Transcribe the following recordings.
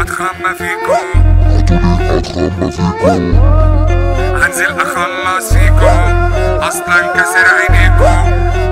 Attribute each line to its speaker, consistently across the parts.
Speaker 1: اتخمى فيكم، هنزل اخلص فيكم، اصلا كسر عينيكم.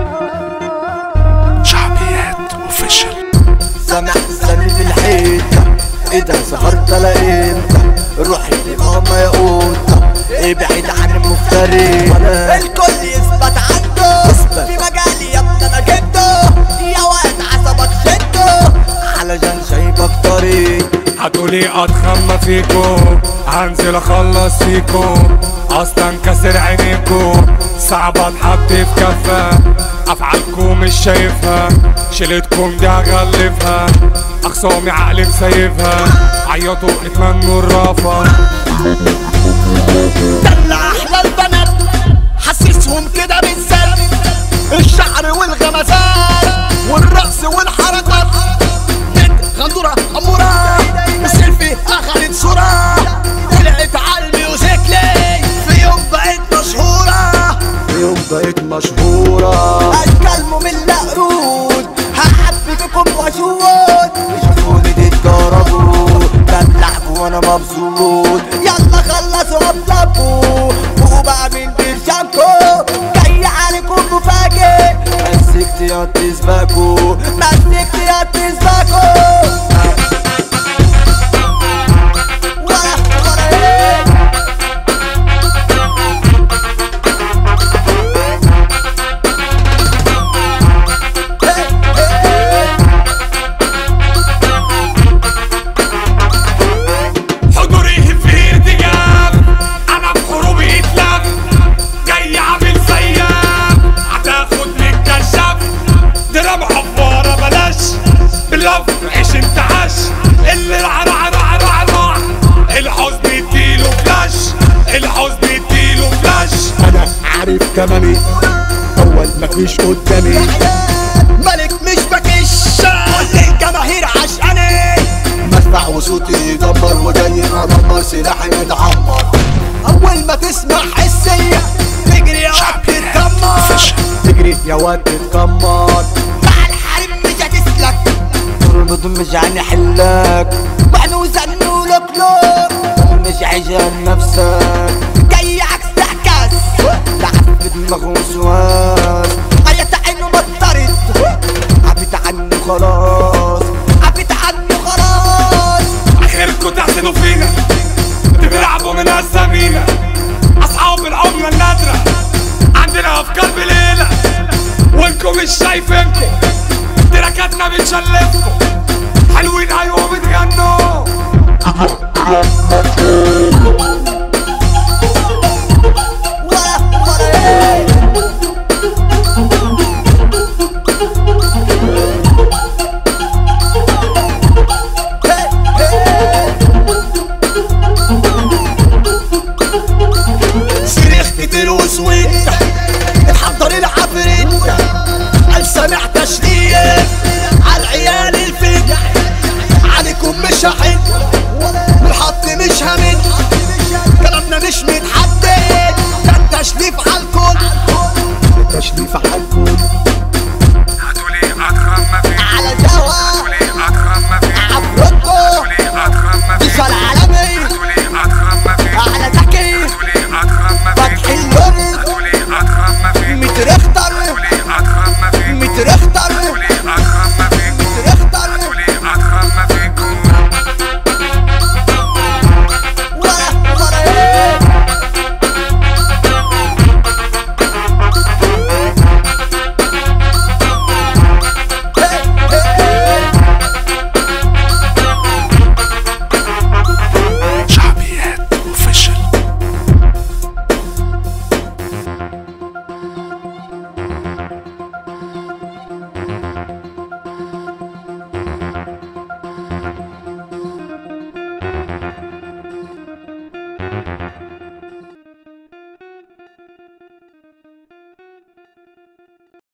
Speaker 1: شعبيات اوفيشال.
Speaker 2: سامع سامي في الحيطة، ايه ده سهرت لقيتها، روحي لماما يا قوطة، ابعد عن المفتري، الكل يثبت عنده في مجالي يا ابني انا جبته، يا واد عصبك شده علشان شايفك طريق.
Speaker 1: هتقولي اتخمى فيكم، هنزل اخلص فيكم، اصلا كسر عينيكم، صعب اتحط في كفة، افعالكم مش شايفها، شيلتكم دي هغلفها، اخصامي عقلي مسيفها، عيطوا اتمنوا الرافة.
Speaker 2: دلع احلى البنات حسسهم كده بالذات، الشعر والغمزات والرقص والحركات، غندورة أمورة السيلفي أخدت صورة، طلعت على الميوزيكلي في يوم بقيت مشهورة، في يوم بقيت مشهورة. أشكال مملة قرود هحبككم واشوت، شوفوني تتجربوا بملحكوا وأنا مبسوط، يلا خلصوا أبلابوا وبقى من برشامكوا، جاي عليكم مفاجئ، مسكت يا تسبقوا، مسكت يا تسبقوا.
Speaker 3: عارف كمامي اول مفيش قدامي،
Speaker 2: ملك مش بكش كل الجماهير عشقاني، مدفع وصوتي يدمر وجاي ادمر سلاحي يتعمر، اول ما تسمع حسية تجري يا واد تتكمر، تجري يا واد تتكمر، مع الحريم مش هتسلك، تربط مش هنحلك، معنوزة نقولك مش عشان نفسك، جاي عكس عكاس لعب دماغه وسواس، عيت عينه بطرت عبيت عنه خلاص، عبيت عنه خلاص.
Speaker 1: اخركوا تحسدوا فينا، تلعبوا من اسامينا، اصحاب العملة النادرة، عندنا افكار بليلة وانكم مش شايفينكم، تراكاتنا بتشلفكم، حلوين ايوه بتغنوا.
Speaker 2: صريخ كتير وسويت اتحضر العفريت، قال سامع تشريف عالعيال الفيك، عليكم مش هحيل